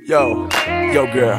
Yo, yo girl,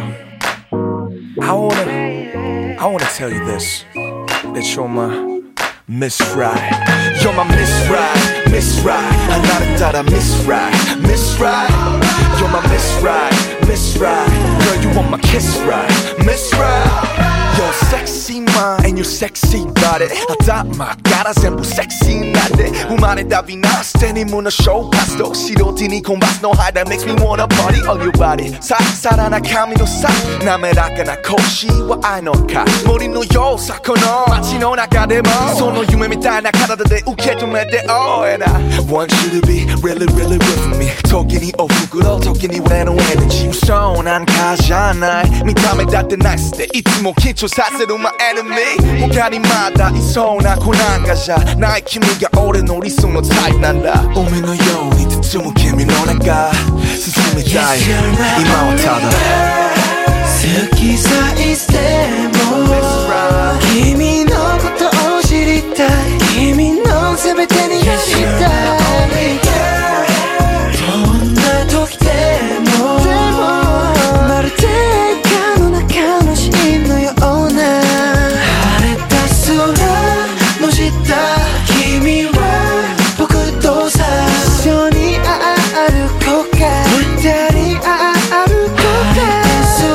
I wanna tell you this, that you're my Miss Right. You're my Miss Right, Miss Right. 나를 따라 Miss Right, Miss Right. You're my Miss Right, Miss Right. Girl, you want my kiss right, Miss Right. You're sexy mind and your sexy body. I thought my God, I zen부 sexy 나데.生まれた美な捨てに胸ショーパスと素人にコンバスのハイthat makes me wanna party on your body. ささらな髪のさ滑らかな腰は愛のか森のようさこの街の中でもその夢みたいな体で受け止めて Oh and I want you to be really really with me 時におふくろ時に俺のエネジーそうなんかじゃない見た目だってナイスでいつも緊張させる my enemy 他にまだいそうな子なんかじゃない君が俺の理想のタイプなんだ海のように包む君の中進みたい今はただ好きさいつでも君のことを知りたい君の全てになりたいどんな時でもまるで映画の中のシーンのような晴れた空の下君は僕とさ一緒に歩こうか二人歩こうか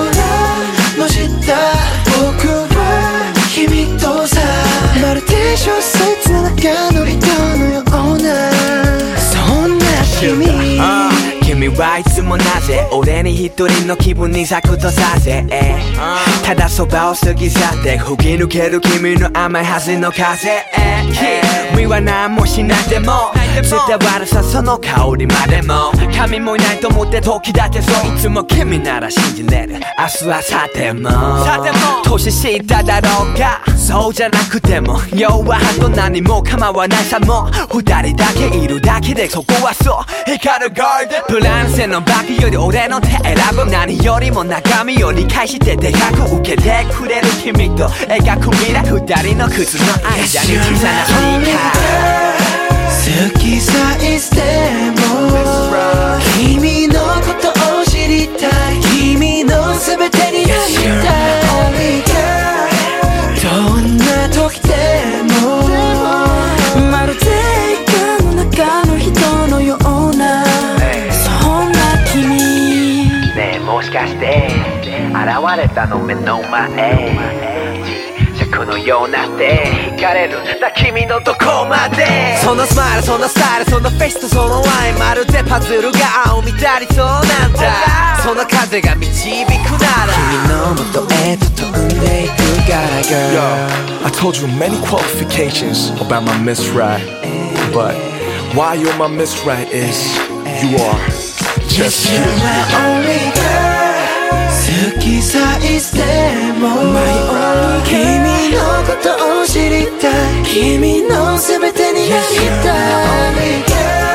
僕は君とさまるで小説の中の人のようなそんな君君はいつもなぜ俺に一人の気分に咲くとさせただそばを過ぎ去って吹き抜ける君の甘いはずの風身は何もしないでも絶対悪さその香りまでも神もいないと思って時だってそういつも君なら信じれる明日はさても年下だろうがそうじゃなくても弱はと何も構わないさも二人だけいるだけでそこはそう光るガーデンプランセのバッグより俺の手選ぶ何よりも中身を理解してでかく受けてくれる君と描く未来二人の靴の間に小さなスニーカー好きさいつでも君のことを知りたい君の全てになりたいどんな時でもまるで映画の中の人のようなそんな君ねえもしかして現れたの目の前このようなって惹かれるんだ君のどこまでそのスマイルそのスタイルそのフェイスとそのワインまるでパズルが青みたりそうなんだその風が導くなら君の元へと飛んでいくから girl Yo, I told you many qualifications about my Miss Right But why you're my Miss Right is you are just Yes, you're my only girl 好きさいつでも My only girl 君のことを知りたい君の全てになりたい My only girl